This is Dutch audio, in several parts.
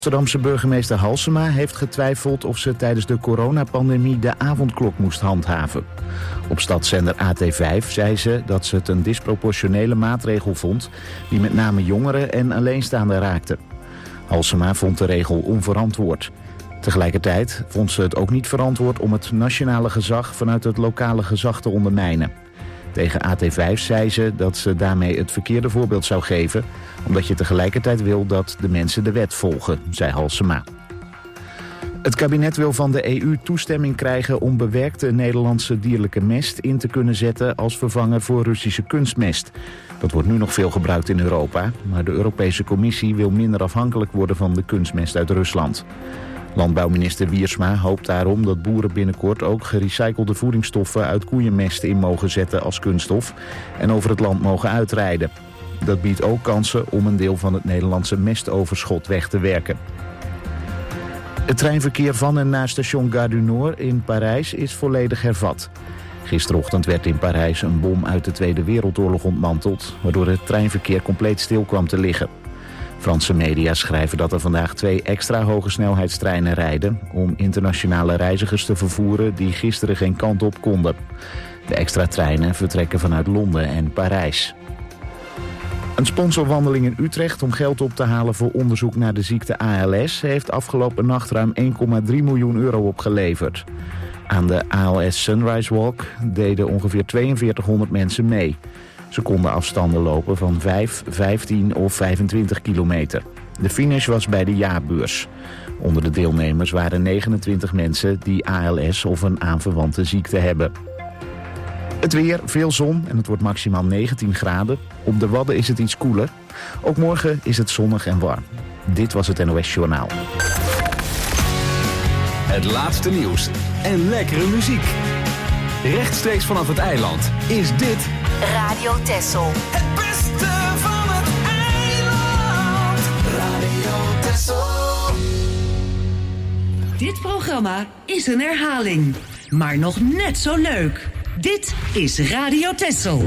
Amsterdamse burgemeester Halsema heeft getwijfeld of ze tijdens de coronapandemie de avondklok moest handhaven. Op stadszender AT5 zei ze dat ze het een disproportionele maatregel vond die met name jongeren en alleenstaanden raakte. Halsema vond de regel onverantwoord. Tegelijkertijd vond ze het ook niet verantwoord om het nationale gezag vanuit het lokale gezag te ondermijnen. Tegen AT5 zei ze dat ze daarmee het verkeerde voorbeeld zou geven, omdat je tegelijkertijd wil dat de mensen de wet volgen, zei Halsema. Het kabinet wil van de EU toestemming krijgen om bewerkte Nederlandse dierlijke mest in te kunnen zetten als vervanger voor Russische kunstmest. Dat wordt nu nog veel gebruikt in Europa, maar de Europese Commissie wil minder afhankelijk worden van de kunstmest uit Rusland. Landbouwminister Wiersma hoopt daarom dat boeren binnenkort ook gerecyclede voedingsstoffen uit koeienmest in mogen zetten als kunststof en over het land mogen uitrijden. Dat biedt ook kansen om een deel van het Nederlandse mestoverschot weg te werken. Het treinverkeer van en naar station Gare du Nord in Parijs is volledig hervat. Gisterochtend werd in Parijs een bom uit de Tweede Wereldoorlog ontmanteld, waardoor het treinverkeer compleet stil kwam te liggen. Franse media schrijven dat er vandaag 2 extra hoge snelheidstreinen rijden om internationale reizigers te vervoeren die gisteren geen kant op konden. De extra treinen vertrekken vanuit Londen en Parijs. Een sponsorwandeling in Utrecht om geld op te halen voor onderzoek naar de ziekte ALS heeft afgelopen nacht ruim 1,3 miljoen euro opgeleverd. Aan de ALS Sunrise Walk deden ongeveer 4200 mensen mee. Ze konden afstanden lopen van 5, 15 of 25 kilometer. De finish was bij de jaarbeurs. Onder de deelnemers waren 29 mensen die ALS of een aanverwante ziekte hebben. Het weer, veel zon en het wordt maximaal 19 graden. Op de Wadden is het iets koeler. Ook morgen is het zonnig en warm. Dit was het NOS Journaal. Het laatste nieuws en lekkere muziek. Rechtstreeks vanaf het eiland is dit Radio Texel. Het beste van het eiland. Radio Texel. Dit programma is een herhaling, maar nog net zo leuk. Dit is Radio Texel.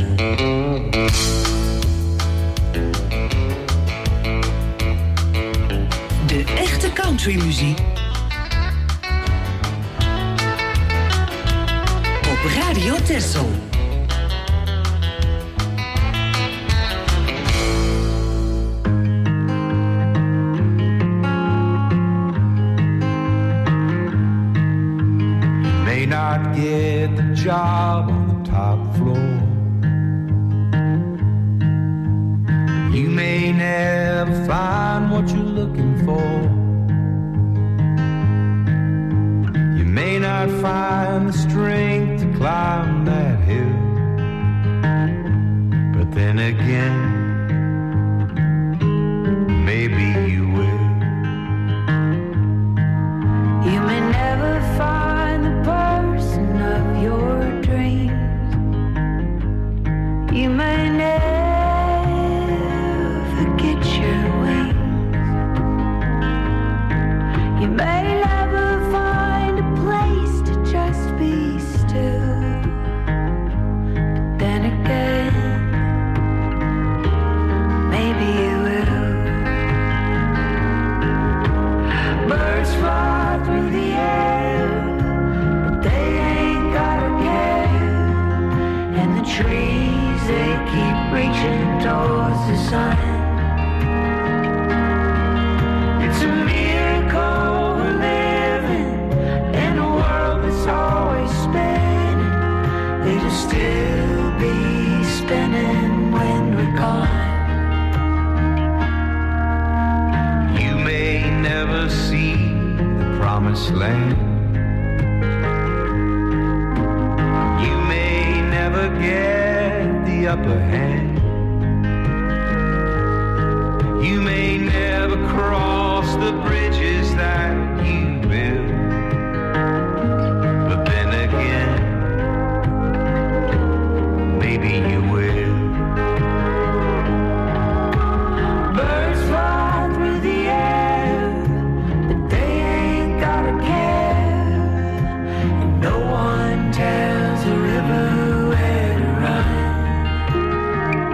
De echte countrymuziek op Radio Texel. Not get the job on the top floor. You may never find what you're looking for. You may not find the strength to climb that hill. But then again, maybe you will. You may never find the person of your dreams. You may never get your wings. You may never find a place to just be still. But then again, maybe you will. Birds fly through the air, but they ain't got a care. And the trees, they keep reaching towards the sun. It's a miracle we're living in a world that's always spinning. It'll still be spinning when we're gone. You may never see the promised land. You may never get the upper hand. You may never cross the bridges that you build. But then again, maybe you will. Birds fly through the air, but they ain't got a care. And no one tells a river where to run.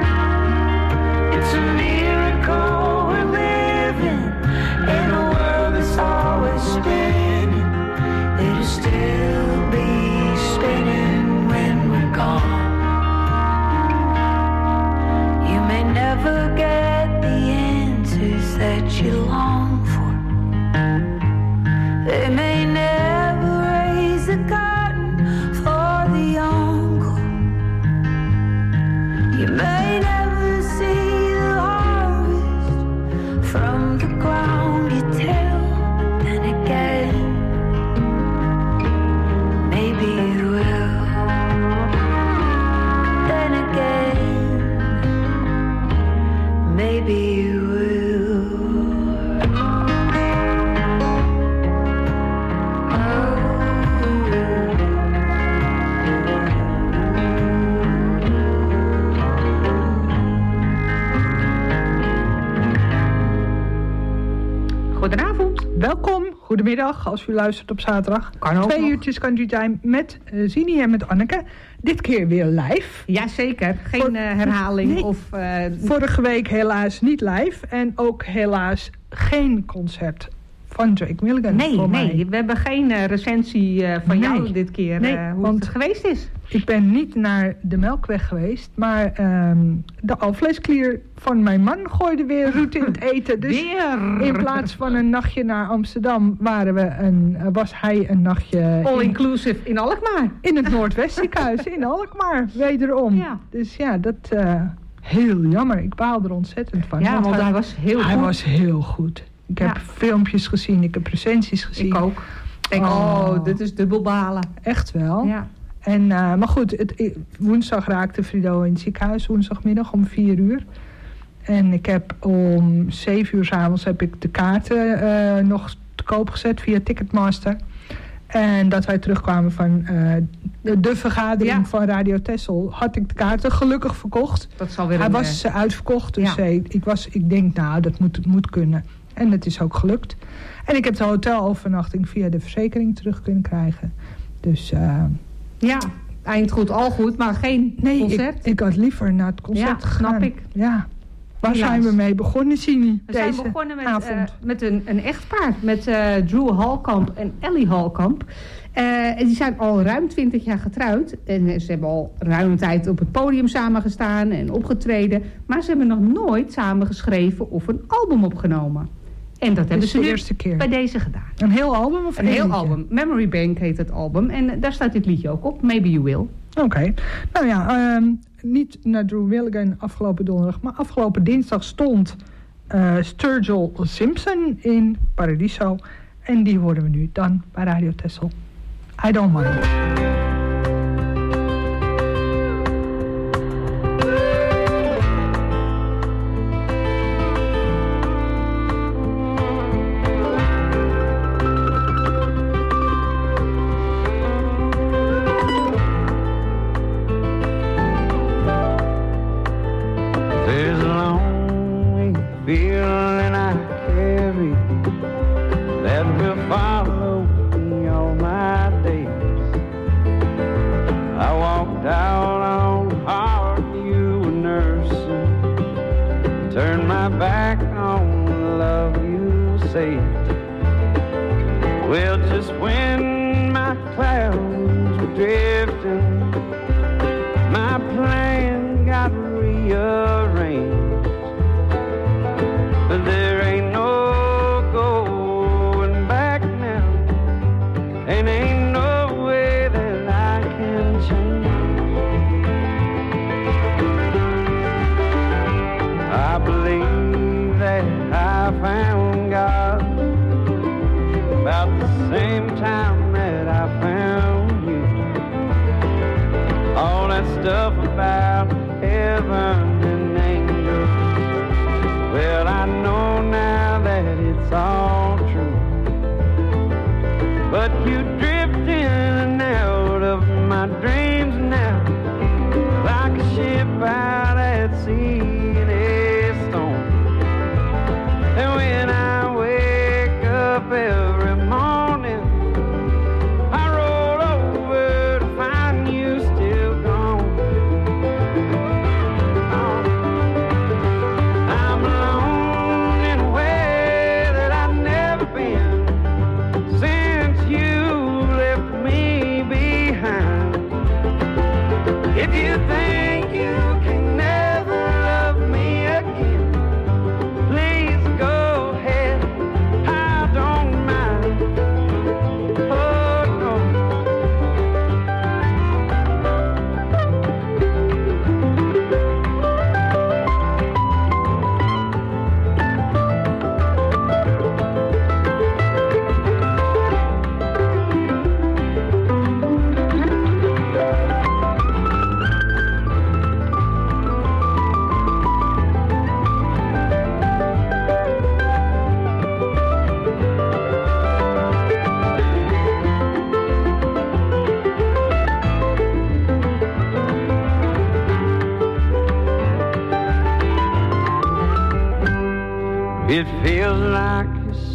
Klopt. Welkom, goedemiddag als u luistert op zaterdag. 2 uurtjes Country Time met Zini en met Anneke. Dit keer weer live. Jazeker, geen herhaling. Nee. Of, Vorige week helaas niet live. En ook helaas geen concert van Drake Milligan. Nee, we hebben geen recensie van jou dit keer hoe het geweest is. Ik ben niet naar de Melkweg geweest, maar de alvleesklier van mijn man gooide weer roet in het eten. Dus in plaats van een nachtje naar Amsterdam was hij een nachtje... All-inclusive in Alkmaar. In het Noordwestziekenhuis in Alkmaar, wederom. Ja. Dus ja, dat heel jammer. Ik baal er ontzettend van. Ja, want hij was heel goed. Hij was heel goed. Ik heb filmpjes gezien, ik heb recensies gezien. Ik ook. Dit is dubbel balen. Echt wel. Ja. En, maar goed, woensdag raakte Frido in het ziekenhuis, woensdagmiddag om 4:00. En ik heb om 7:00 s'avonds heb ik de kaarten nog te koop gezet via Ticketmaster. En dat wij terugkwamen van de vergadering van Radio Texel, had ik de kaarten gelukkig verkocht. Dat zal weer Hij was uitverkocht, dus ik denk, nou, dat moet kunnen. En het is ook gelukt. En ik heb de hotelovernachting via de verzekering terug kunnen krijgen. Dus... ja, eind goed, al goed, maar geen concert. Ik had liever naar het concert gegaan. Snap ik. Ja. Waar zijn we mee begonnen, Sini? We zijn begonnen met een echtpaar. Met Drew Halkamp en Ellie Halkamp. Die zijn al ruim 20 jaar getrouwd. En ze hebben al ruim tijd op het podium samengestaan en opgetreden. Maar ze hebben nog nooit samen geschreven of een album opgenomen. En dat hebben ze de nu eerste keer bij deze gedaan. Een heel album of een heel album? Memory Bank heet het album. En daar staat dit liedje ook op. Maybe You Will. Oké. Nou ja, niet naar Drew Milligan afgelopen donderdag. Maar afgelopen dinsdag stond Sturgill Simpson in Paradiso. En die horen we nu dan bij Radio Texel. I Don't Mind.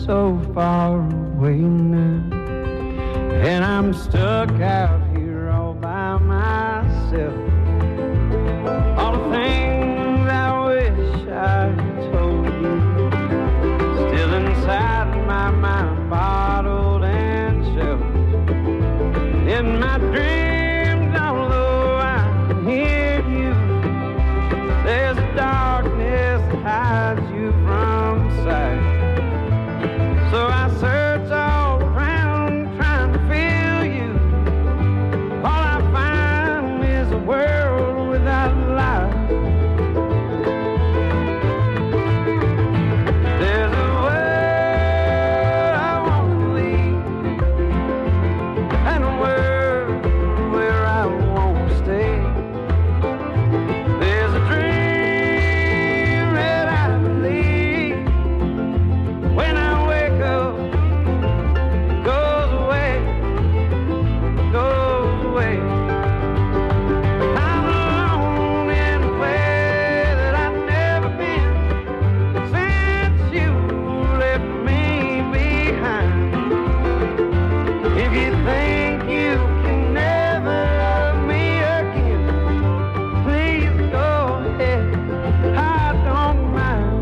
so far away now, and I'm stuck out here all by myself. All the things I wish I told you, still inside my mind, bottled and shelved. In my dreams, although I can hear you, there's a darkness that hides you from sight. So I search all around trying to feel you. All I find is a world without light. There's a world I want to leave, and a world where I won't stay. There's a dream that I believe, when I wake up, it goes away, goes away. I'm alone in a way that I've never been since you left me behind. If you think you can never love me again, please go ahead, I don't mind.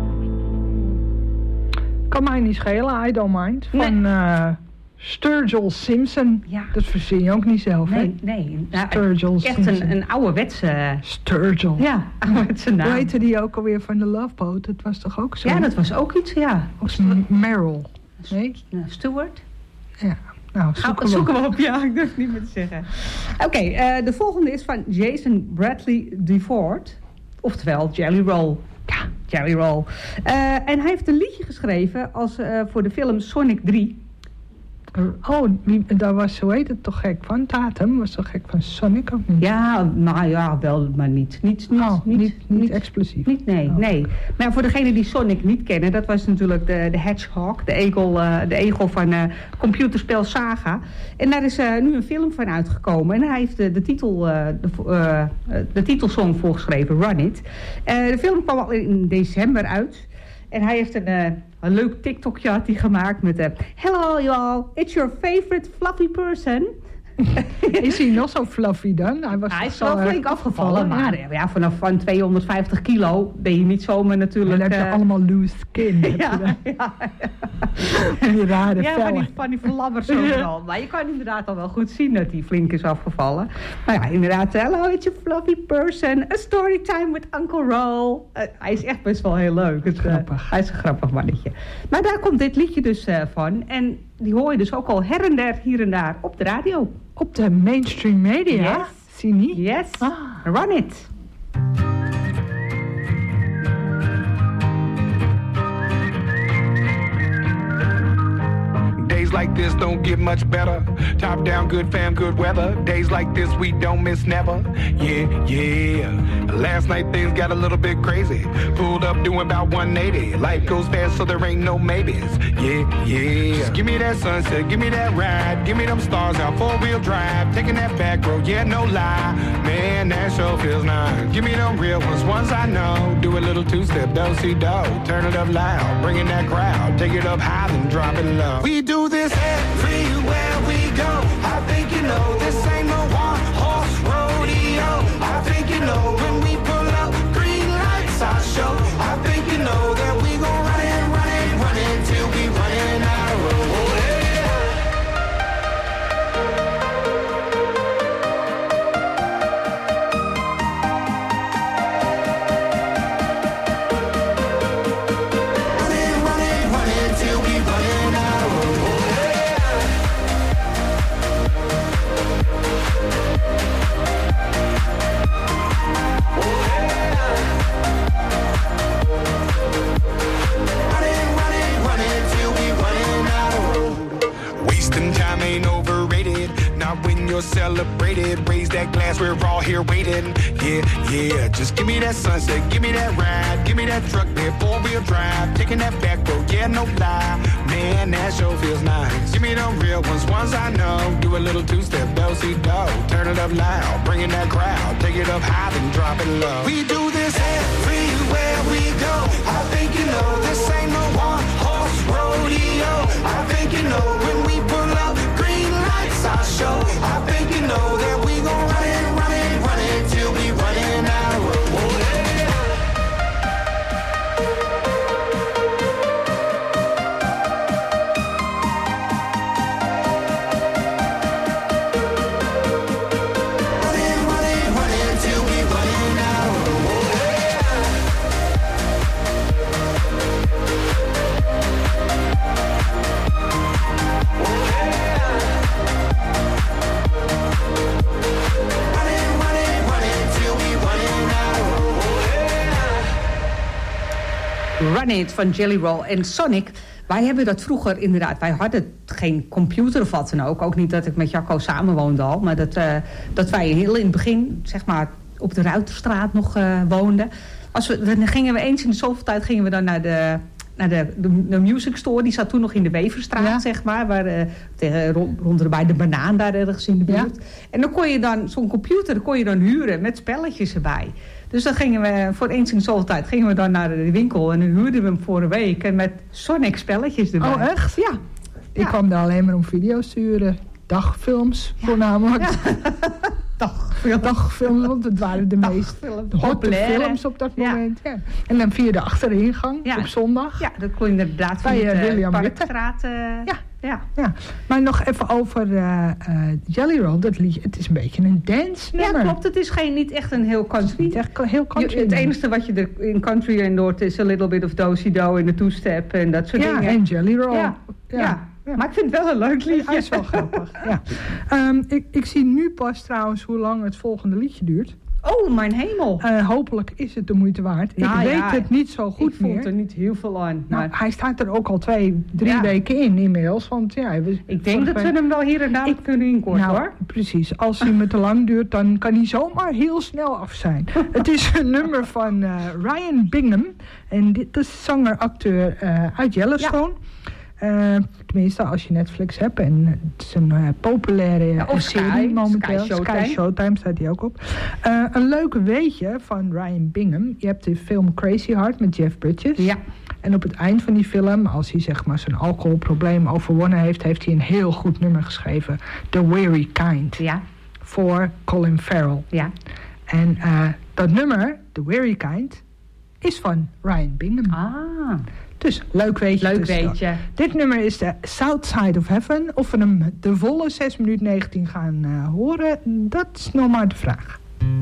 Kan mij niet schelen, I Don't Mind. Van Sturgill Simpson. Ja. Dat verzin je ook niet zelf, hè? Nee. Nou, Sturgill echt Simpson. een ouderwetse... Sturgill. Ja, ouderwetse naam. Hoe heette die ook alweer van de Love Boat? Dat was toch ook zo? Ja, dat was ook iets, ja. Of Meryl. Nee? Stewart? Ja. Nou, Zoeken we op, ja, ik durf niet meer te zeggen. Oké, de volgende is van Jason Bradley DeFord. Oftewel Jelly Roll. Ja, Jelly Roll. En hij heeft een liedje geschreven voor de film Sonic 3. Oh, daar was, hoe heet het, toch gek van? Tatum was toch gek van Sonic, of niet? Ja, nou ja, wel, maar niet explosief. Nee. Maar voor degenen die Sonic niet kennen, dat was natuurlijk de Hedgehog, de egel van computerspel Saga. En daar is nu een film van uitgekomen. En hij heeft de titelsong voorgeschreven, Run It. De film kwam al in december uit. En hij heeft een leuk TikTokje had hij gemaakt met Hello y'all, it's your favorite fluffy person. Is hij nog zo fluffy dan? Hij is wel flink afgevallen, maar ja, vanaf van 250 kilo ben je niet zomaar natuurlijk... En dat je allemaal loose skin. Ja. En die rare vellen. Van die verlammers overal. Maar je kan inderdaad al wel goed zien dat hij flink is afgevallen. Maar ja, inderdaad, hello, it's your fluffy person. A story time with Uncle Roll. Hij is echt best wel heel leuk. Grappig. Hij is een grappig mannetje. Maar daar komt dit liedje dus van. En die hoor je dus ook al her en der, hier en daar op de radio. Op de mainstream media? Yes. Zie niet? Yes. Run it. Days like this don't get much better. Top down, good fam, good weather. Days like this we don't miss never. Yeah. Last night things got a little bit crazy. Pulled up doing about 180. Life goes fast so there ain't no maybes. Yeah. Just give me that sunset, give me that ride. Give me them stars out, 4-wheel drive. Taking that back road, yeah, no lie. Man, that sure feels nice. Give me them real ones I know. Do a little two-step, do-si-do. Turn it up loud, bring in that crowd. Take it up high, then drop it low. We do this everywhere we go. I think you know this ain't no one-horse rodeo. I think you know when we pull up, green lights I show. I think you know that we gon' run it till we running out of road. Running till we running out of road. Running till we running out of road. Wasting time ain't overrated. Not when you're celebrated. Raise that glass, we're all here waiting. Yeah. Just give me that sunset, give me that ride. Give me that truck there, 4-wheel drive. Taking that back road, yeah, no lie. Man, that sure feels nice. Give me them real ones I know. Do a little two-step, do-si-do. Turn it up loud, bring in that crowd. Take it up high, then drop it low. We do this everywhere we go. I think you know this ain't no one-horse rodeo. Minute van Jelly Roll en Sonic. Wij hebben dat vroeger inderdaad. Wij hadden geen computer of wat dan ook. Ook niet dat ik met Jacco samenwoonde al. Maar dat wij heel in het begin, zeg maar, op de Ruiterstraat nog woonden. Dan gingen we eens in de zoveel tijd gingen we dan naar de music store. Die zat toen nog in de Weverstraat, zeg maar. Waar, rond bij de Banaan daar ergens in de buurt. Ja. En dan kon je dan, zo'n computer kon je dan huren met spelletjes erbij. Dus dan gingen we, voor eens in de zoveel tijd, gingen we dan naar de winkel. En dan huurden we hem voor een week. En met Sonic spelletjes erbij. Oh, echt? Ja. Ik kwam daar alleen maar om video's te huren. Dagfilms, voornamelijk. Dagfilms, want het waren de meest hotte films op dat moment. Ja. En dan via de achteringang op zondag. Ja, dat kon je inderdaad bij William Parkstraat. Ja. Maar nog even over Jelly Roll, dat liedje. Het is een beetje een dance nummer. Ja, klopt. Het is niet echt een heel country. Niet echt heel country. Het enige wat je er in country in hoort is a little bit of do-si-do en de two-step en dat soort dingen. Ja, en Jelly Roll. Ja. Maar ik vind het wel een leuk liedje. Hij is wel grappig, ja. Ik zie nu pas trouwens hoe lang het volgende liedje duurt. Oh, mijn hemel. Hopelijk is het de moeite waard. Ik weet het niet zo goed meer. Ik vond er niet heel veel aan. Nou, hij staat er ook al 2-3 weken in inmiddels. Want, ik denk dat we hem wel hier en daar kunnen inkorten, hoor. Precies. Als hij me te lang duurt, dan kan hij zomaar heel snel af zijn. Het is een nummer van Ryan Bingham. En dit is zanger-acteur uit Yellowstone. Tenminste, als je Netflix hebt. En het is een populaire serie momenteel. Sky Showtime staat die ook op. Een leuke weetje van Ryan Bingham. Je hebt de film Crazy Heart met Jeff Bridges. Ja. En op het eind van die film, als hij zeg maar zijn alcoholprobleem overwonnen heeft, heeft hij een heel goed nummer geschreven. The Weary Kind. Ja. Voor Colin Farrell. Ja. En dat nummer, The Weary Kind, is van Ryan Bingham. Ah. Dus leuk weetje. Dit nummer is de South Side of Heaven. Of we hem de volle 6 minuten 19 gaan horen, dat is nog maar de vraag.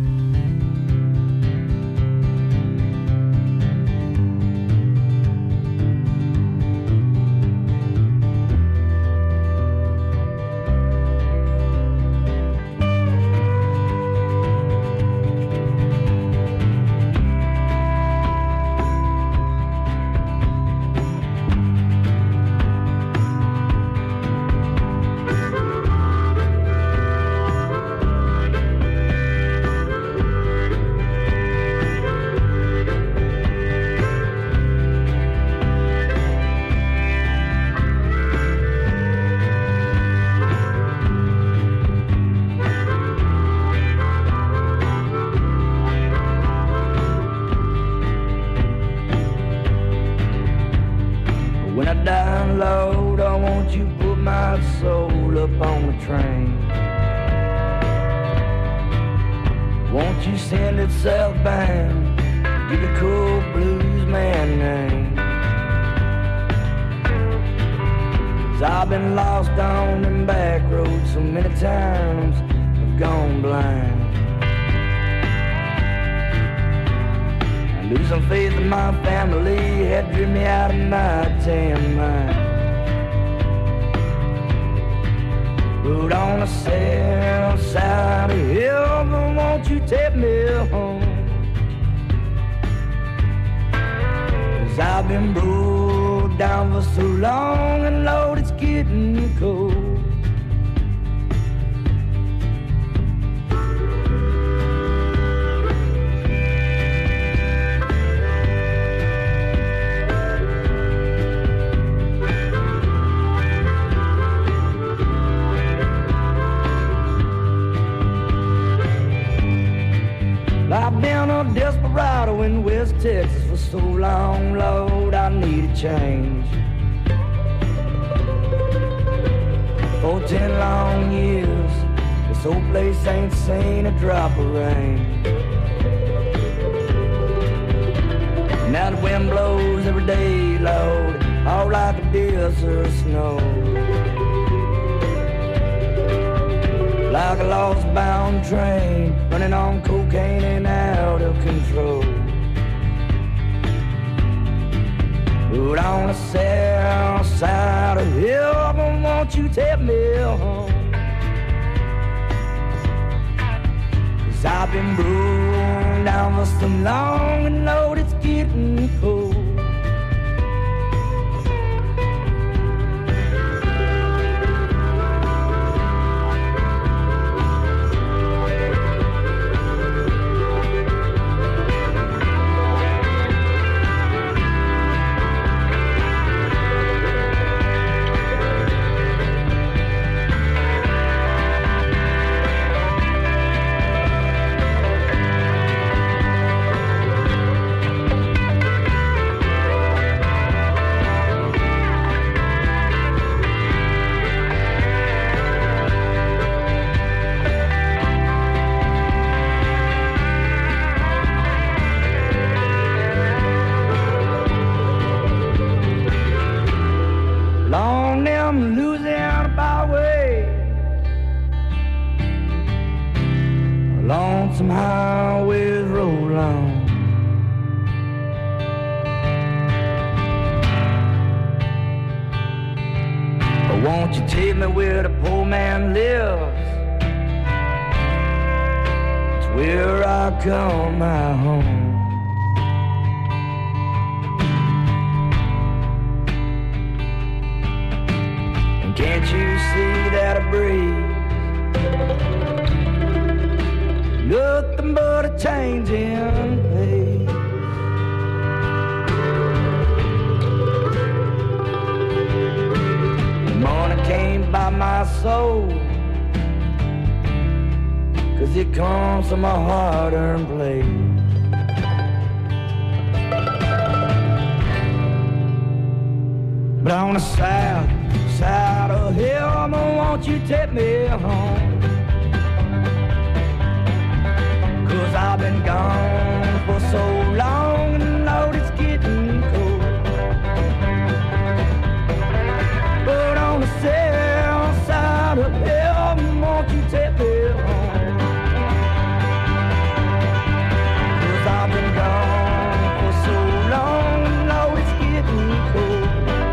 I've been broke down for so long, and Lord, it's getting cold. I've been a desperado in West Texas for so long, Lord, I need a change. For 10 long years, this old place ain't seen a drop of rain. Now the wind blows every day, Lord, all like a desert snow. Like a lost bound train running on cocaine and out of control. But on the south side of heaven, won't you take me home? 'Cause I've been broken down for so long, and Lord, it's getting cold. I'm losing my way. Lonesome highways roll on. Won't you take me where the poor man lives? It's where I call my home. And can't you see that I breathe? Nothing but a changing pace. Morning came by my soul, 'cause it comes from a hard-earned place. But on the south side of hell, won't you take me home? 'Cause I've been gone for so long and now it's getting cold. But on the south side of hell, won't you take me home? 'Cause I've been gone for so long and now it's getting cold.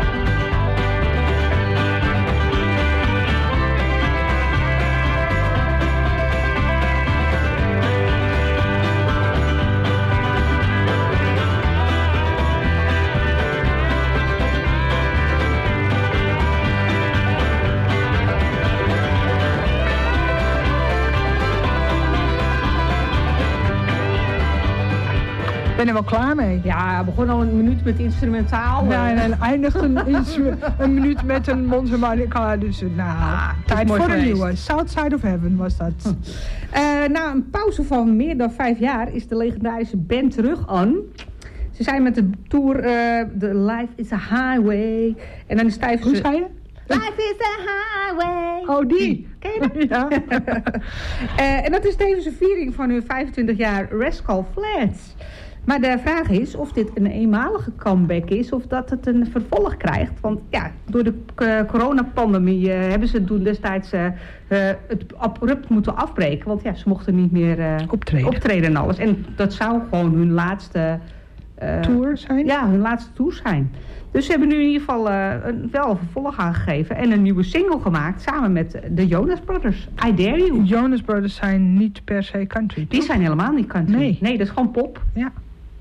Ik ben er wel klaar mee. Ja, we begonnen al een minuut met instrumentaal. Ja, en eindigt een minuut met een mondharmonica. Dus tijd voor een nieuwe. South Side of Heaven was dat. Na een pauze van meer dan 5 jaar is de legendarische band terug aan. Ze zijn met de tour The Life is a Highway. En dan stijven ze... Hoe zei je? Life is a Highway. Oh, die. Ken je dat? Ja. En dat is tevens een viering van hun 25 jaar Rascal Flatts. Maar de vraag is of dit een eenmalige comeback is of dat het een vervolg krijgt. Want ja, door de coronapandemie hebben ze toen destijds het abrupt moeten afbreken. Want ja, ze mochten niet meer optreden en alles. En dat zou gewoon hun laatste tour zijn? Ja, hun laatste tour zijn. Dus ze hebben nu in ieder geval wel een vervolg aangegeven en een nieuwe single gemaakt samen met de Jonas Brothers. I Dare You. Jonas Brothers zijn niet per se country. Die zijn helemaal niet country. Nee, dat is gewoon pop. Ja.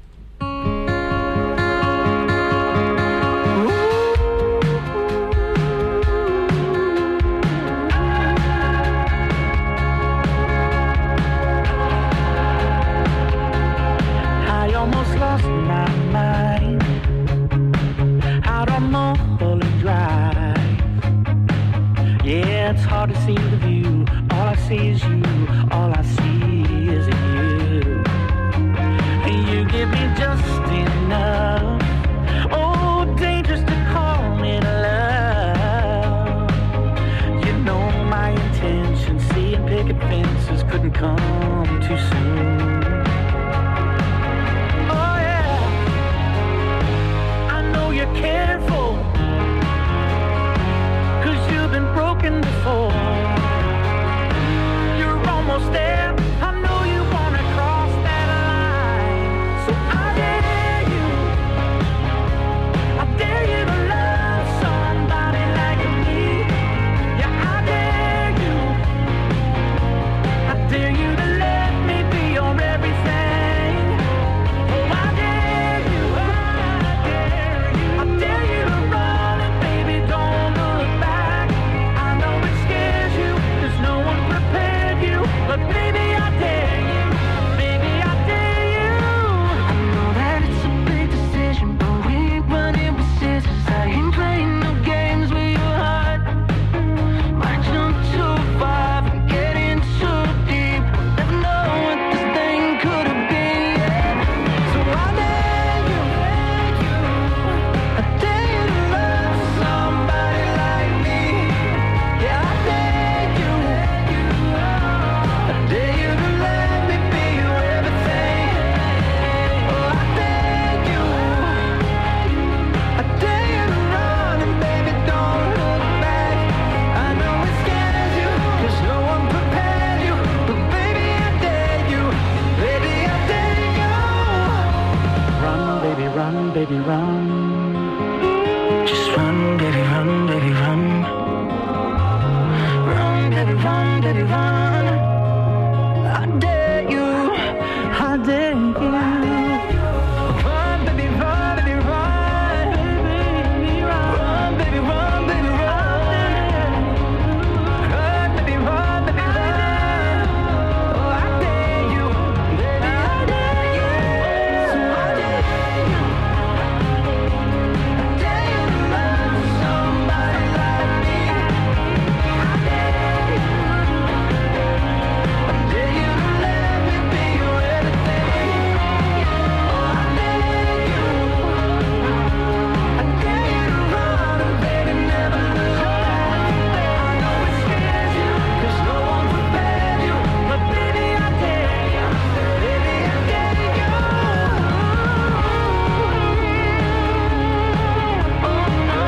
It's hard to see the view. All I see is you. All I see is you. And you give me just enough. Oh, dangerous to call it love. You know my intention. Seeing picket fences couldn't come too soon. Oh yeah, I know you're careful. Been broken before. You're almost there. I know baby, run. I dare you, I dare you. Run, baby, run, baby, run. Baby, run, baby, run, baby, run. Run, baby, run, baby, run. Oh, I dare you, baby, I dare you. So I dare you. I dare you to love somebody like me. I dare you. I dare you to let me be your everything. Oh, I dare you. I dare you to run and baby never lose your life. I know it scares you, 'cause no one prepared you. But baby, I dare you. Baby, I dare you. Oh no.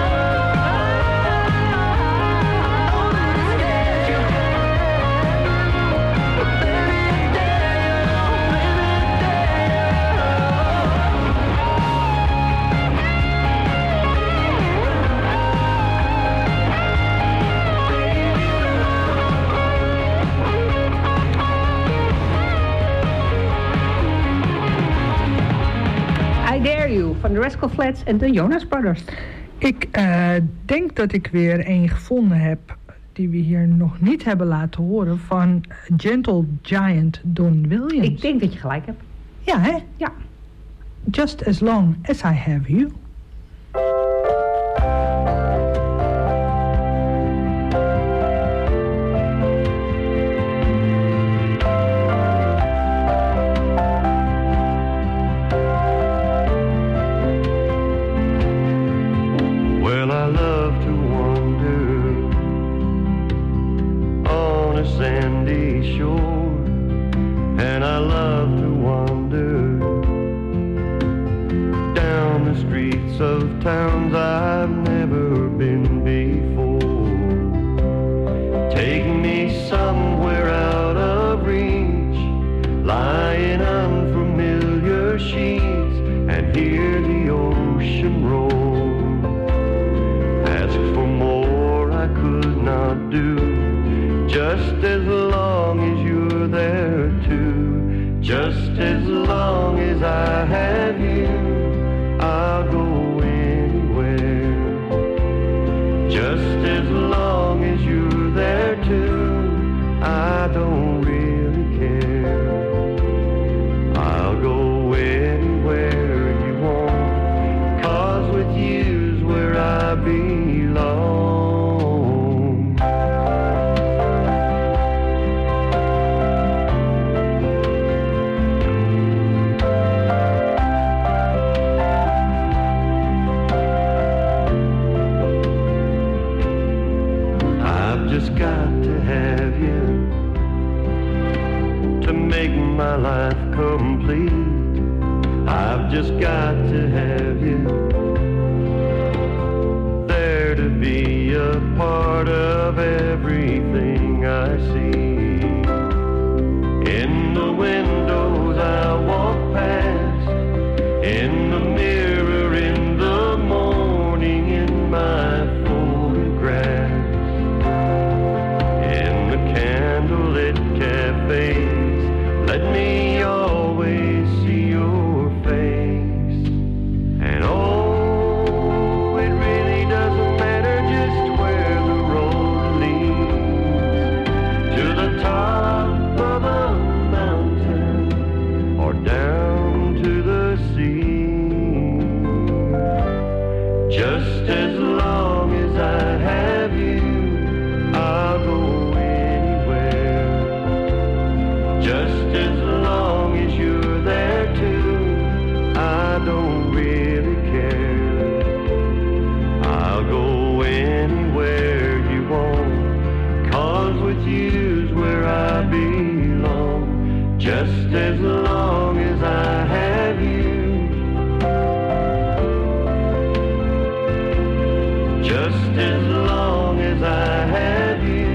I know that it scares you. But baby, I dare you. Baby, I dare you. I Dare You van de Rascal Flatts en de Jonas Brothers. Ik denk dat ik weer een gevonden heb die we hier nog niet hebben laten horen van Gentle Giant Don Williams. Ik denk dat je gelijk hebt. Ja, hè? Ja. Just as long as I have you. Well, I love to wander on a sandy shore, and I love to wander down the streets of towns I've never been before. Take me somewhere out of reach, lying unfamiliar sheets, and hear the ocean roar. Ask for more I could not do, just as long as you're there too. Just as long as I have you, I'll go anywhere. Just as long as you're there too, I don't really care. I'll go anywhere you want, 'cause with you's where I belong. I've just got to have you to make my life complete. I've just got to have you there to be a part of everything I see. In the windows I walk past, in the mirror in the morning, in my photographs, in the candlelit cafes. Let me always see your face. And oh, it really doesn't matter just where the road leads, to the top of a mountain or down to the sea. Just as long as I have you, I'll go anywhere. Just as long as you're there too, I don't really care. I'll go anywhere you want, 'cause with you's where I belong. Just as long as I have you. Just as long as I have you.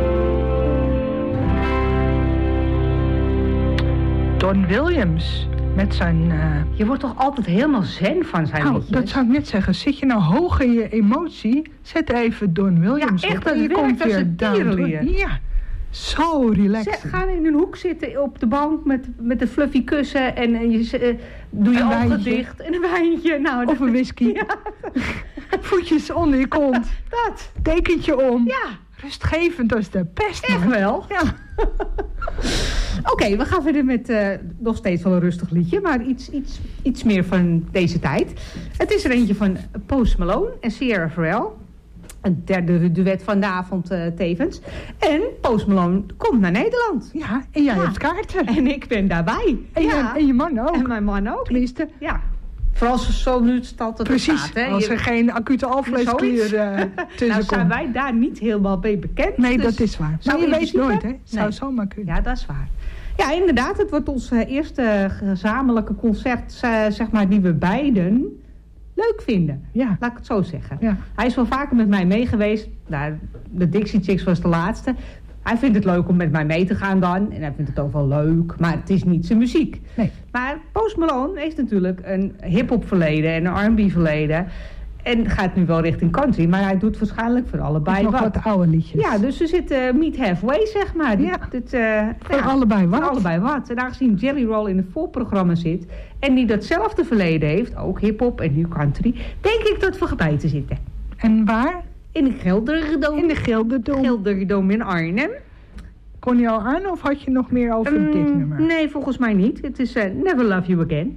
Don Williams. Met zijn... Je wordt toch altijd helemaal zen van zijn liedjes? Dat zou ik net zeggen. Zit je nou hoog in je emotie, zet even Don Williams echt, op. En je komt weer down. Ja, zo relaxed. Ga in een hoek zitten op de bank met een fluffy kussen en je doe je ogen dicht en een wijntje. Nou, of een whisky. Ja. Voetjes onder je kont. Dat. Dekentje om. Ja. Rustgevend, dat is de pest. Echt wel. Ja. Oké, we gaan verder met nog steeds wel een rustig liedje, maar iets meer van deze tijd. Het is er eentje van Post Malone en Sierra Ferrell. Een derde duet van de avond tevens. En Post Malone komt naar Nederland. Ja, en jij hebt kaarten. En ik ben daarbij. En je man ook. En mijn man ook. Tenminste. Ja. Vooral zo nu het staat dat precies, staat. Hè. Als er geen acute alvleesklier tussen nou zijn wij daar niet helemaal mee bekend. Nee, dus dat is waar. Maar je weet nooit, hè? Zou zomaar kunnen. Ja, dat is waar. Ja, inderdaad. Het wordt ons eerste gezamenlijke concert, zeg maar, die we beiden leuk vinden. Ja. Laat ik het zo zeggen. Ja. Hij is wel vaker met mij mee geweest. Nou, de Dixie Chicks was de laatste. Hij vindt het leuk om met mij mee te gaan dan. En hij vindt het ook wel leuk. Maar het is niet zijn muziek. Nee. Maar Post Malone heeft natuurlijk een hip-hop verleden en een R&B verleden. En gaat nu wel richting country. Maar hij doet waarschijnlijk voor allebei nog wat oude liedjes. Ja, dus we zitten meet halfway, zeg maar. Voor allebei wat. Voor allebei wat. En aangezien Jelly Roll in het voorprogramma zit. En die datzelfde verleden heeft. Ook hip-hop en nu country. Denk ik dat we bij te zitten. En waar? In de Gelderdoom. In de Gelderdoom. Gelderdoom in Arnhem. Kon je al aan of had je nog meer over dit nummer? Nee, volgens mij niet. Het is Never Love You Again.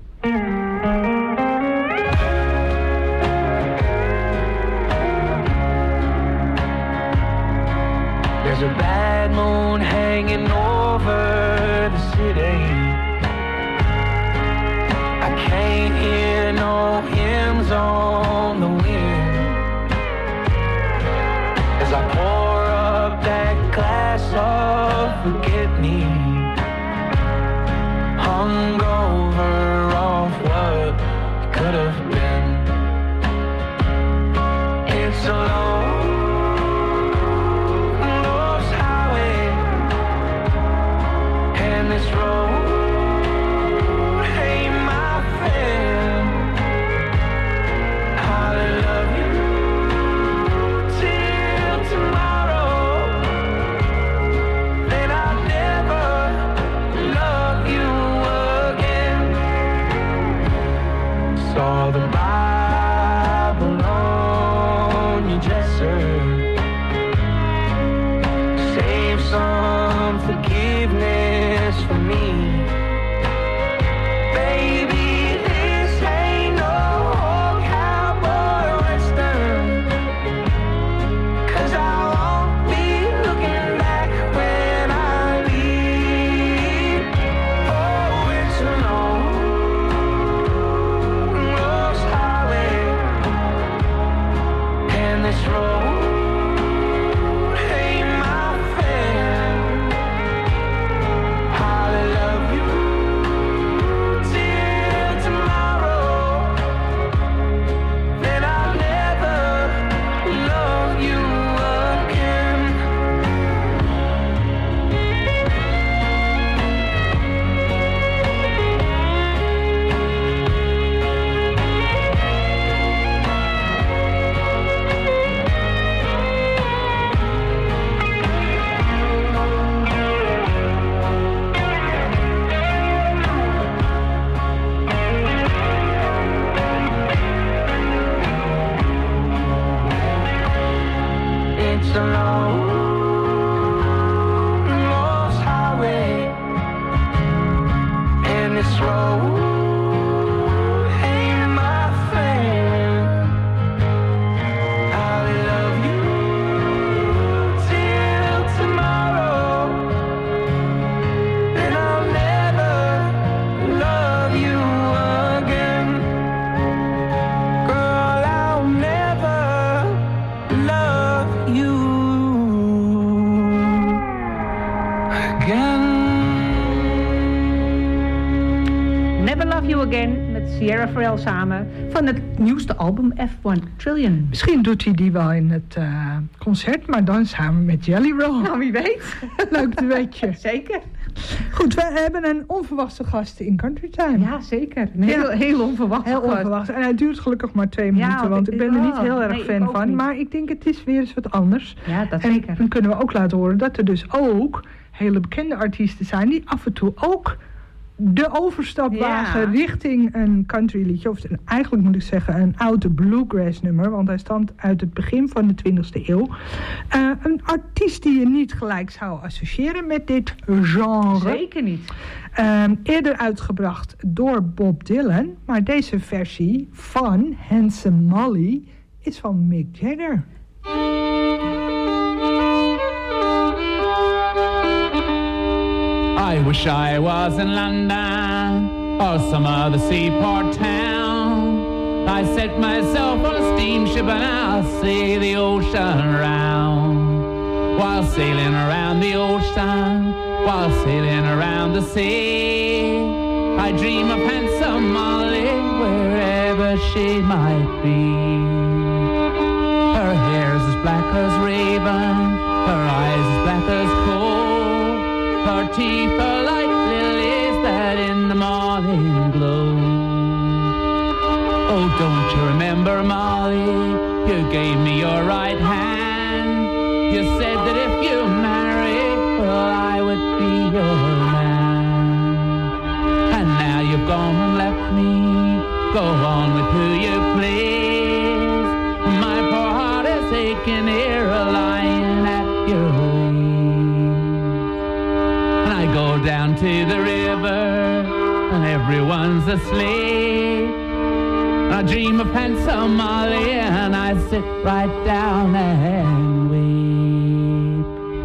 There's a bad moon hanging over the city. I can't hear no hymns on the wind. As I pour up that glass of forget-me, hungover off what could have been. It's a long this road ain't my friend. I'll love you till tomorrow, then I'll never love you again. Saw the Bible on your dresser, save some forgiveness for me. Baby, this ain't no old cowboy western, 'cause I won't be looking back when I leave. Oh, it's a long, lost highway, and this road ain't my friend. It's a long, lost highway, and this road ain't my friend. I'll love you till tomorrow, and I'll never love you again. Girl, I'll never love you again. Never Love You Again met Sierra Ferrell samen van het nieuwste album F1 Trillion. Misschien doet hij die wel in het concert, maar dan samen met Jelly Roll. Nou, wie weet. Leuk duetje. Zeker. Goed, we hebben een onverwachte gast in Country Time. Ja, zeker. Heel onverwacht. Heel onverwacht. En hij duurt gelukkig maar 2 minuten, want ik ben er niet heel erg fan van. Niet. Maar ik denk, het is weer eens wat anders. Ja, dat en zeker. dan kunnen we ook laten horen dat er dus ook hele bekende artiesten zijn die af en toe ook de overstap wagen richting een country liedje. Of eigenlijk moet ik zeggen een oude bluegrass nummer. Want hij stamt uit het begin van de 20e eeuw. Een artiest die je niet gelijk zou associëren met dit genre. Zeker niet. Eerder uitgebracht door Bob Dylan. Maar deze versie van Handsome Molly is van Mick Jagger. I wish I was in London or some other seaport town. I set myself on a steamship and I'll sail the ocean round. While sailing around the ocean, while sailing around the sea, I dream of handsome Molly wherever she might be. Her hair is as black as raven, her eyes as black as coal. Her teeth are like lilies that in the morning glow. Oh, don't you remember, Molly? You gave me your right hand. You said that if you marry, well, I would be your man. And now you've gone and left me. Go on with who you please. My poor heart is aching here, lying at your feet. I go down to the river and everyone's asleep. I dream of handsome Molly and I sit right down and weep.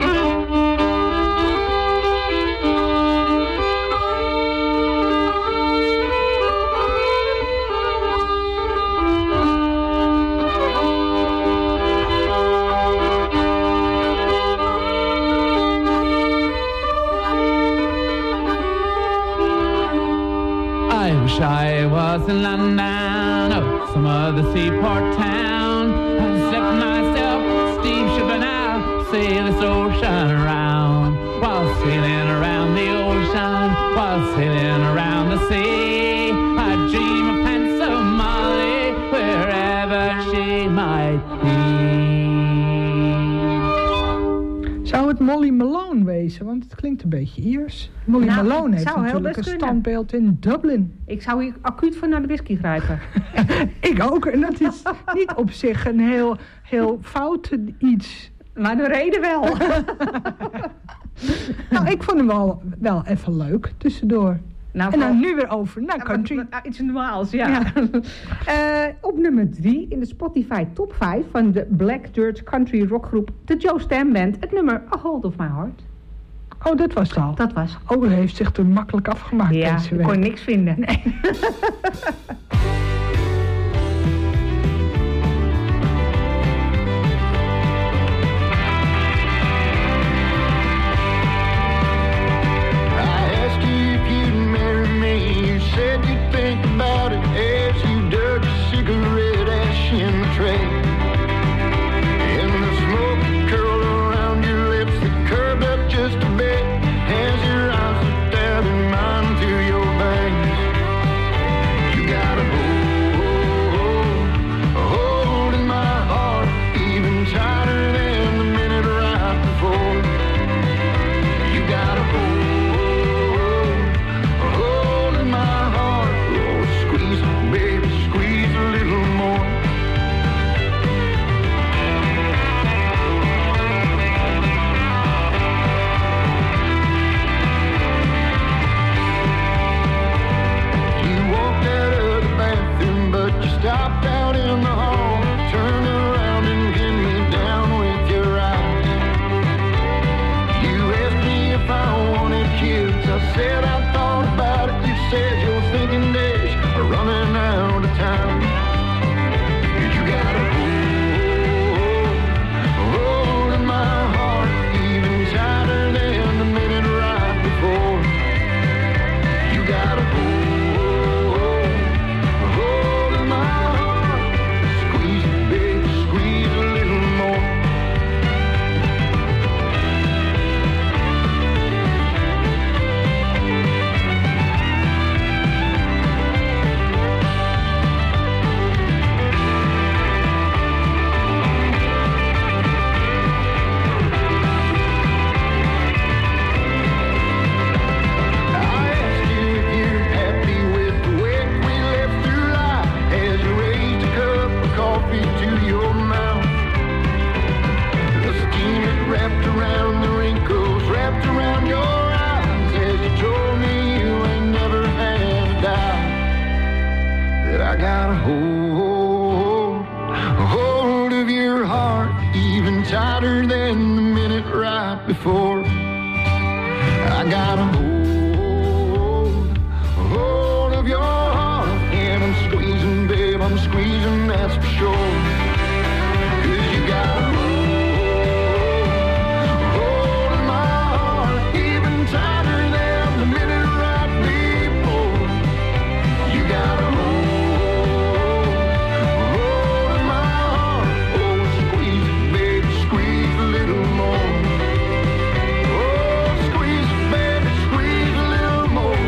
I was in London or some other seaport town. I set myself steamship and I'll sail this ocean around. While sailing around the ocean, while sailing around the sea, I dream of handsome Molly wherever she might be. Zou het Molly Malone wezen? Want het klinkt een beetje Iers. Molly Malone heeft natuurlijk een standbeeld in Dublin. Ik zou hier acuut voor naar de whisky grijpen. Ik ook. En dat is niet op zich een heel fout iets. Maar de reden wel. Nou, ik vond hem wel even leuk tussendoor. Nou, en dan nu weer over naar country. Iets normaals, ja. Op nummer 3 in de Spotify Top 5 van de Black Dirt Country rockgroep The Joe Stam Band. Het nummer A Hold of My Heart. Oh, dat was het al? Dat was. Oh, dat heeft zich er makkelijk afgemaakt deze week. Ja, ik kon niks vinden. Nee. Said you think about it as you dug your cigarette ash in the tray. And the smoke curled around your lips that curved up just a bit as your eyes looked out and mine to your veins. You got a hold I got a hold of your heart, even tighter than the minute right before. I got a hold of your heart, and I'm squeezing, babe, I'm squeezing, that's for sure. 'Cause you got a hold of my heart, even tighter than the minute right before. You got a hold of my heart, oh, squeeze it, babe, squeeze a little more. Oh, squeeze it, baby, squeeze a little more.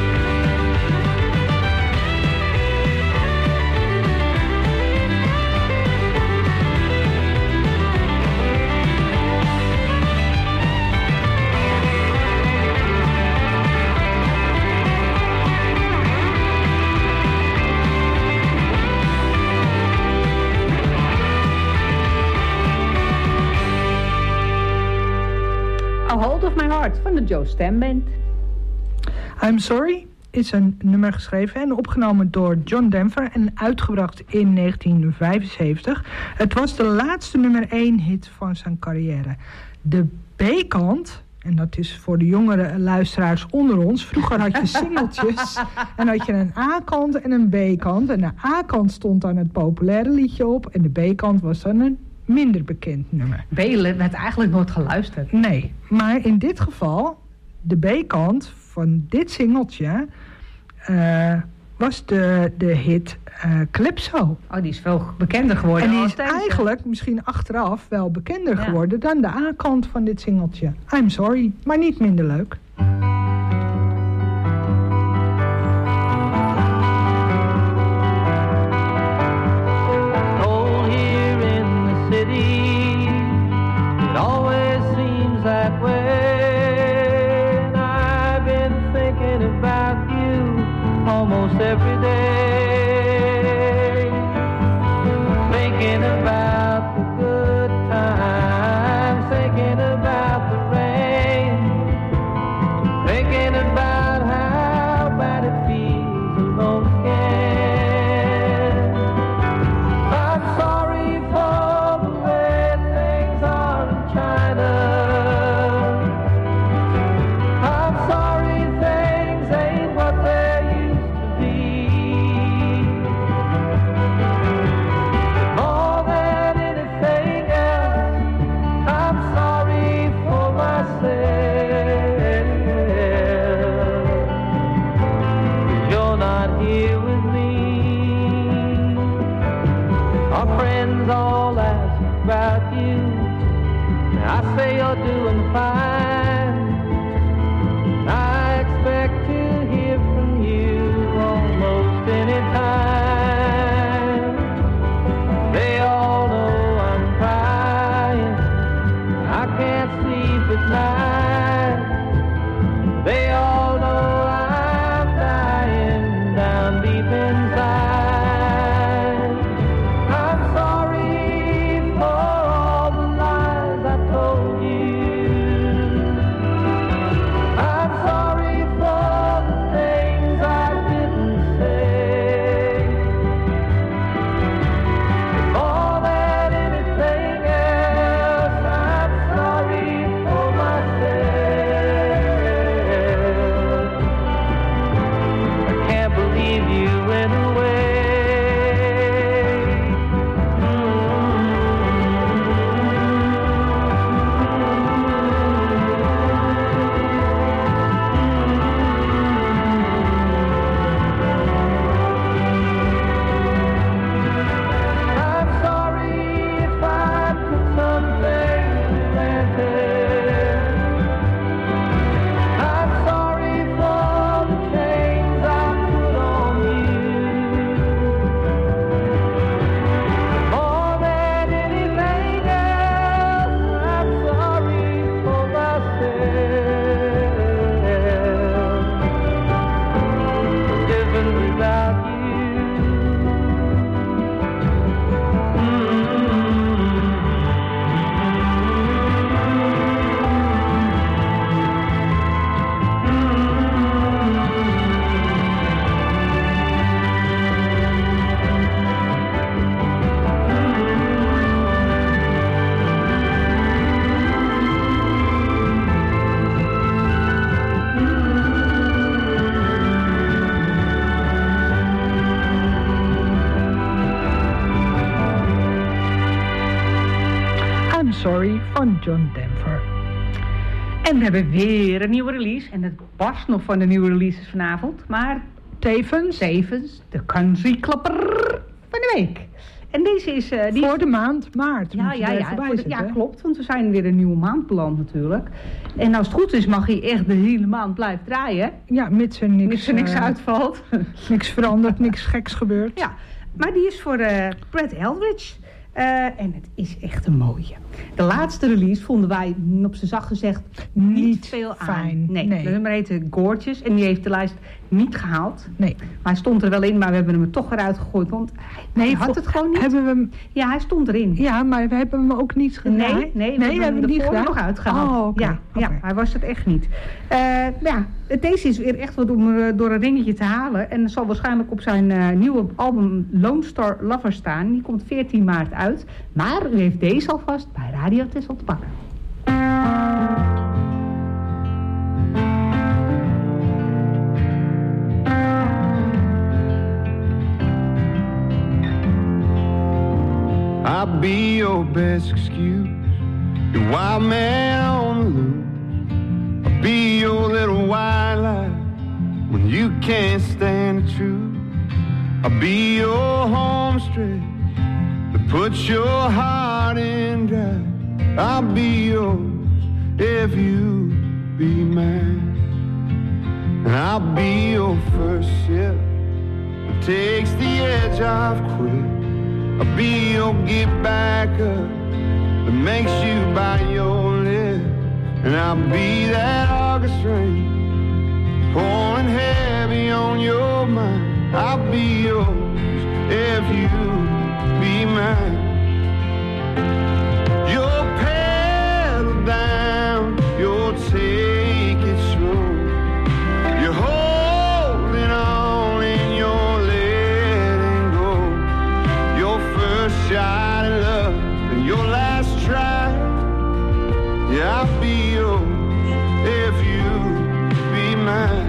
A Hold of My Heart van de Joe Stam Band. I'm Sorry is een nummer geschreven en opgenomen door John Denver en uitgebracht in 1975. Het was de laatste nummer 1 hit van zijn carrière. De B-kant, en dat is voor de jongere luisteraars onder ons. Vroeger had je singeltjes en had je een A-kant en een B-kant. En de A-kant stond dan het populaire liedje op en de B-kant was dan een minder bekend nummer. B werd eigenlijk nooit geluisterd. Nee, maar in dit geval, de B-kant van dit singeltje was de hit Calypso. Oh, die is veel bekender geworden. En die is eigenlijk misschien achteraf wel bekender geworden dan de A-kant van dit singeltje. I'm Sorry, maar niet minder leuk. Cold here in the city, it always seems that way. And I've been thinking about you almost every day. Thinking about the good times, thinking about the rain, thinking about how bad it feels alone again. I'm sorry for the way things are in China. I'm sorry things ain't what they used to be. More than anything else, I'm sorry for myself. 'Cause you're not here with me. Our friends all ask about you. I say you're doing fine. I expect to hear from you almost any time. They all know I'm crying. I can't sleep at night. They all know I'm dying down deep inside. I'm sorry for all the lies I told you. Sorry van John Denver. En we hebben weer een nieuwe release. En het barst nog van de nieuwe releases vanavond. Maar tevens de country klapper van de week. En deze is... voor de maand maart. Ja, klopt. Want we zijn weer een nieuwe maand beland natuurlijk. En als het goed is mag hij echt de hele maand blijven draaien. Ja, mits er niks uitvalt. Niks verandert, niks geks gebeurt. Ja, maar die is voor Brad Eldridge. En het is echt een mooie. De laatste release vonden wij, op z'n zacht gezegd, niet veel fijn. aan. Nee, de nummer heette Gorgeous en die heeft de lijst niet gehaald. Nee. Maar hij stond er wel in, maar we hebben hem er toch eruit gegooid. Want hij had het gewoon niet. Hebben we hem... Ja, hij stond erin. Ja, maar we hebben hem ook niet gedaan. Nee, we hebben hem er nog uitgehaald. Oh, okay. Ja, hij was het echt niet. Deze is weer echt wat om door een ringetje te halen. En zal waarschijnlijk op zijn nieuwe album Lone Star Lover staan. Die komt 14 maart uit. Maar u heeft deze alvast bij Radio Tessel te pakken. I'll be your best excuse, your wild man on the loose. I'll be your little white lie when you can't stand the truth. I'll be your home stretch that puts your heart in drive. I'll be yours if you be mine. And I'll be your first sip that takes the edge off quick. I'll be your get back up that makes you bite your lip. And I'll be that August rain pouring heavy on your mind. I'll be yours if you be mine. You'll pedal down, you'll take it slow. You're holding on and you're letting go. Your first shot at love and your last try. Yeah, I'll be yours if you be mine.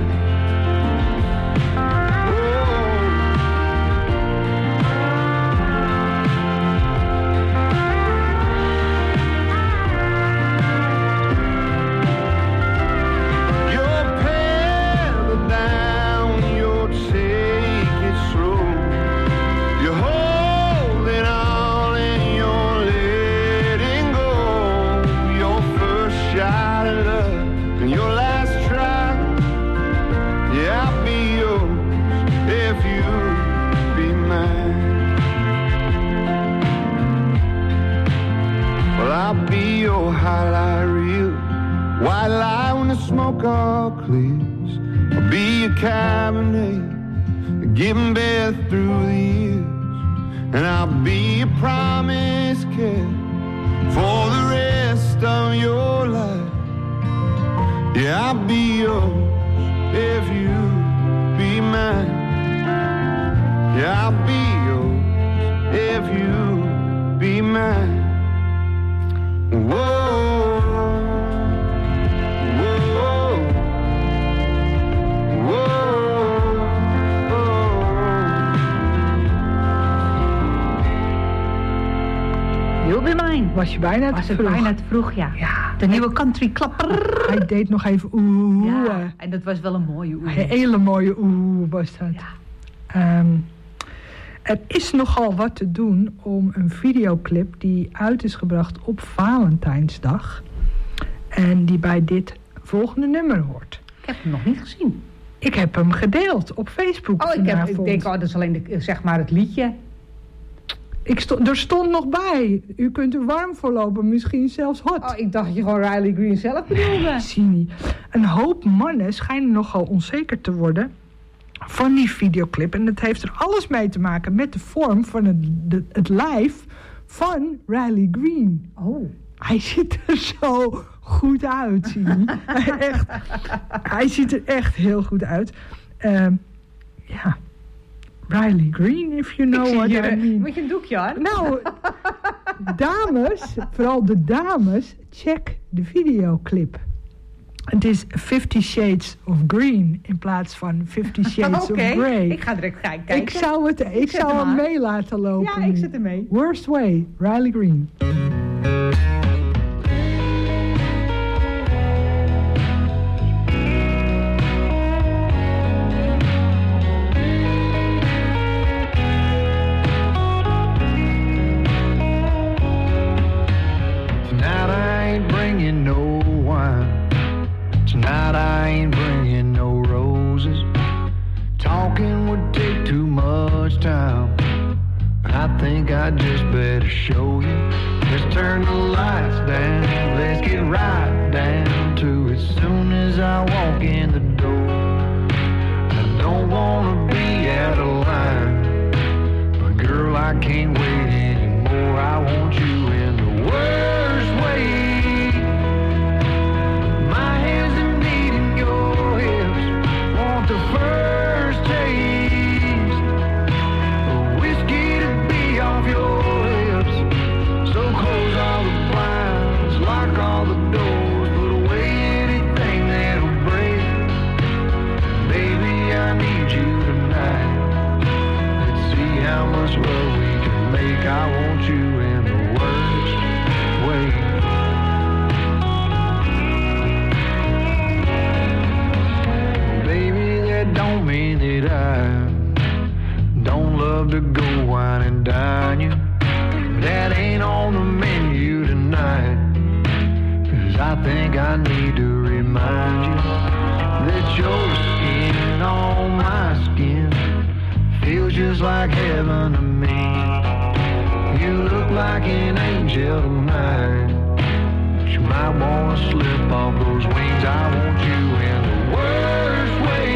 Highlight reel, white lie when the smoke all clears. I'll be a Cabernet, giving breath through the years. And I'll be a promise kept for the rest of your life. Yeah, I'll be yours if you be mine. Yeah, I'll be yours if you be mine. Whoa. Was je bijna te vroeg? Bijna te vroeg, ja. De nieuwe country klapper. Hij deed nog even oeh. Ja, en dat was wel een mooie oeh. Een hele mooie oeh was dat. Ja. Er is nogal wat te doen om een videoclip die uit is gebracht op Valentijnsdag. En die bij dit volgende nummer hoort. Ik heb hem nog niet gezien. Ik heb hem gedeeld op Facebook vanavond. Ik denk, dat is alleen zeg maar het liedje. Er stond nog bij. U kunt er warm voor lopen, misschien zelfs hot. Oh, ik dacht je gewoon Riley Green zelf bedoelde. Zie niet. Een hoop mannen schijnen nogal onzeker te worden van die videoclip. En dat heeft er alles mee te maken met de vorm van het lijf van Riley Green. Oh. Hij ziet er zo goed uit, zie je. Hij ziet er echt heel goed uit. Ja... Riley Green, if you know what I mean. Moet je een doekje aan? Nou, dames, vooral de dames, check de videoclip. Het is 50 Shades of Green in plaats van 50 Shades of Grey. Ik ga direct kijken. Ik zou hem mee laten lopen. Ja, ik zet hem mee. Worst Way, Riley Green. think I just better show you. Let's turn the lights down, let's get right down to it. Soon as I walk in the door, I don't wanna be out of line, but girl, I can't wait anymore. I want you in the worst way. My hands are needing your hips, want the first taste of whiskey to be off your lips. So close all the blinds, lock all the doors, put away anything that'll break. Baby, I need you tonight. Let's see how much love we can make. I want you in the worst way. Baby, that don't mean that I don't love to go wine and dine you. That ain't on the menu tonight. 'Cause I think I need to remind you that your skin on my skin feels just like heaven to me. You look like an angel tonight, but you might wanna slip off those wings. I want you in the worst way.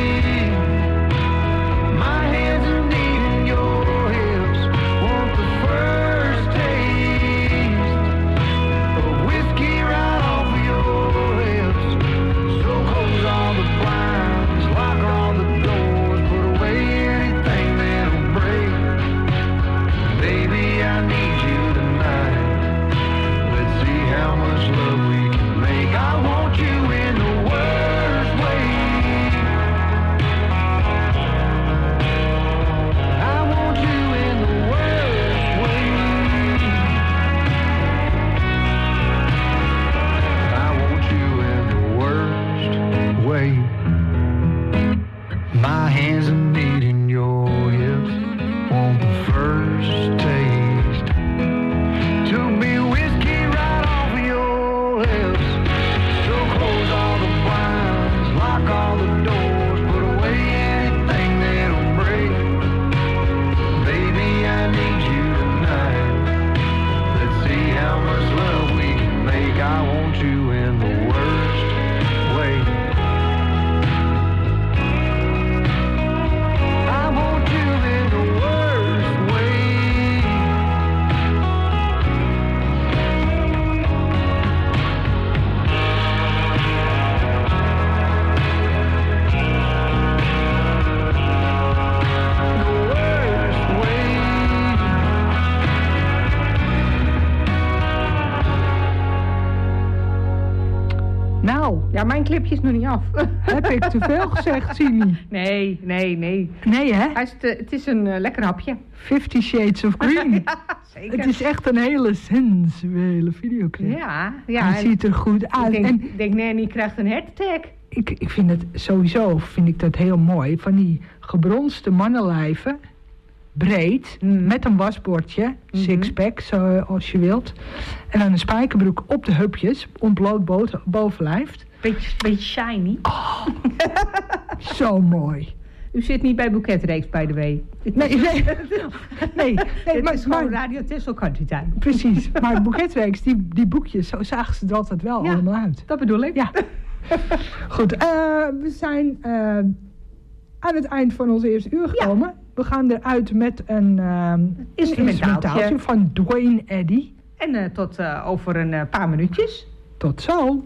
My hands are needing your hips, want the first taste of whiskey right off of your lips. So close all the blinds, lock all the doors, put away anything that'll break. Baby, I need you tonight. Let's see how much love we can make. I want you in the worst way. I want you in the worst way. I want you in the worst way. My hands are needing your hips, want the first taste to be whiskey right off of your lips. So close all the blinds, lock all the doors, put away anything that'll break. Baby, I need you tonight. Let's see how much love we can make. I want you in the worst way. I want you in the worst way. Nou, Ja, mijn clipje is nog niet af. heb ik te veel gezegd, Sini? Nee. Nee, hè? Het is een lekker hapje. 50 Shades of Green. Ja, zeker. Het is echt een hele sensuele videoclip. Ja. Hij ziet er goed uit. Ik denk Nanny krijgt een heart attack. Ik vind het sowieso dat heel mooi. Van die gebronste mannenlijven. Breed. Met een wasbordje. Sixpack, zoals je wilt. En dan een spijkerbroek op de hupjes. Ontbloot bovenlijf. Beetje shiny. Oh, zo mooi. U zit niet bij Boeketreeks, by the way. Nee. Het is gewoon Radio Tessel Country Time. Precies. Maar Boeketreeks, die boekjes, zo zagen ze er altijd wel allemaal uit. Dat bedoel ik. Ja. Goed, we zijn aan het eind van ons eerste uur gekomen. Ja. We gaan eruit met een instrumentaaltje van Duane Eddy. En tot over een paar minuutjes. Tot zo.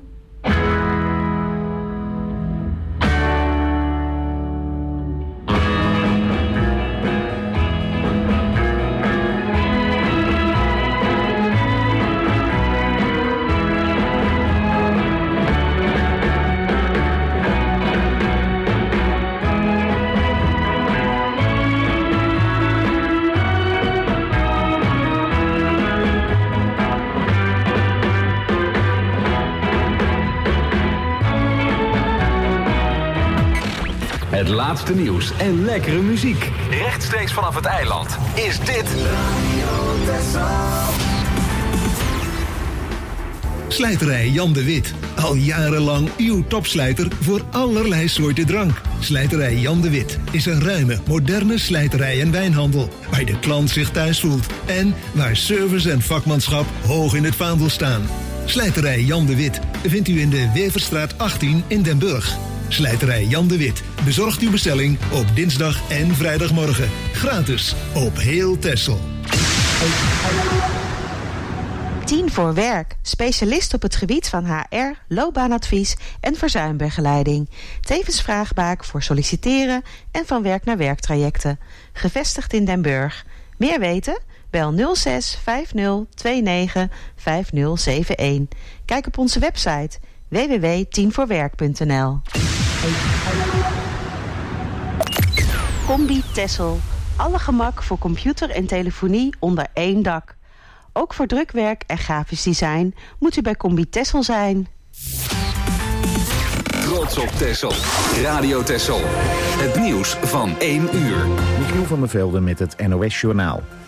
Het laatste nieuws en lekkere muziek. Rechtstreeks vanaf het eiland is dit... Slijterij Jan de Wit. Al jarenlang uw topslijter voor allerlei soorten drank. Slijterij Jan de Wit is een ruime, moderne slijterij en wijnhandel. Waar de klant zich thuis voelt. En waar service en vakmanschap hoog in het vaandel staan. Slijterij Jan de Wit vindt u in de Weverstraat 18 in Den Burg. Slijterij Jan de Wit bezorgt uw bestelling op dinsdag en vrijdagmorgen. Gratis op heel Texel. 10 voor werk. Specialist op het gebied van HR, loopbaanadvies en verzuimbegeleiding. Tevens vraagbaak voor solliciteren en van werk naar werktrajecten. Gevestigd in Den Burg. Meer weten? Bel 06 50 29 5071. Kijk op onze website www.10voorwerk.nl. Combi Texel. Alle gemak voor computer en telefonie onder één dak. Ook voor drukwerk en grafisch design moet u bij Combi Texel zijn. Trots op Texel. Radio Texel. Het nieuws van 1 uur. Michiel van der Velde met het NOS Journaal.